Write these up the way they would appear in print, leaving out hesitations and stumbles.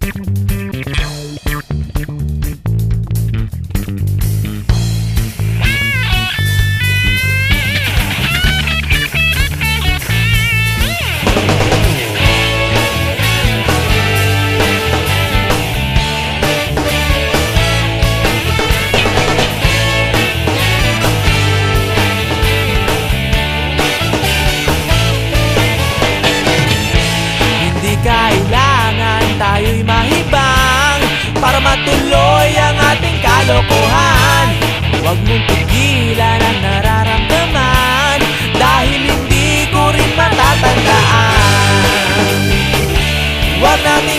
Tayo'y mahibang para matuloy ang ating kalokohan. Huwag mong pigilan ang nararamdaman, dahil hindi ko rin matatandaan. Huwag nating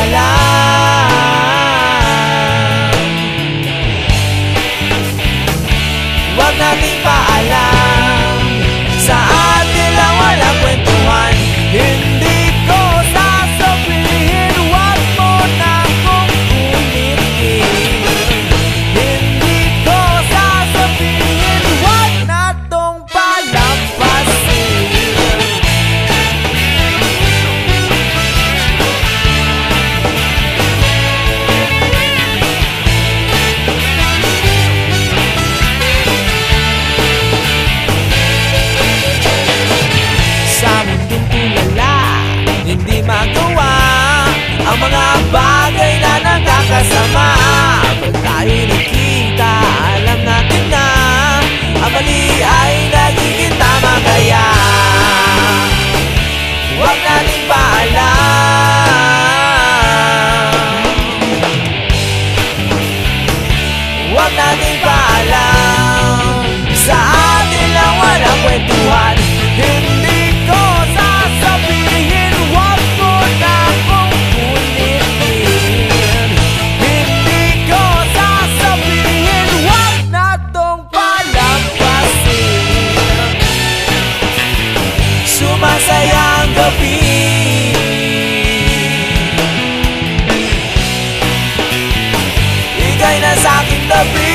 paalam, huwag nating paalam. Sa atin lang walang kwentuhan, hindi ko sasabihin. Huwag mo na kong ulitin, hindi ko sasabihin. Huwag na tong palampasin. Sa mundong tulala, hindi magawa ang mga bagay na nakakasama. Pag tayo'y nakita, alam natin na ang mali ay nagiging tama. Kaya huwag nating paalam, huwag nating paalam. Sa atin lang walang kwentuhan, hindi ko sasabihin. Huwag mo na kong ulitin, hindi ko sasabihin. Huwag na tong palampasin. Sumasaya ang gabi, ika'y nasa aking tabi.